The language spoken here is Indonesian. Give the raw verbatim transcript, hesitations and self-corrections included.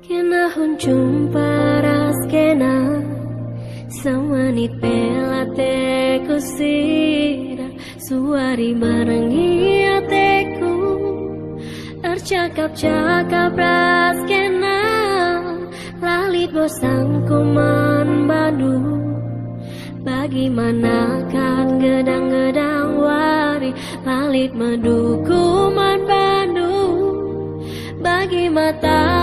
Kena huncung paras kena samanit pelate kusira suari marangi ateku tercakap-cakap ras kena lalit bosan kuman badu bagaimana kan gedang-gedang wari lalit medukuman badu bagi mata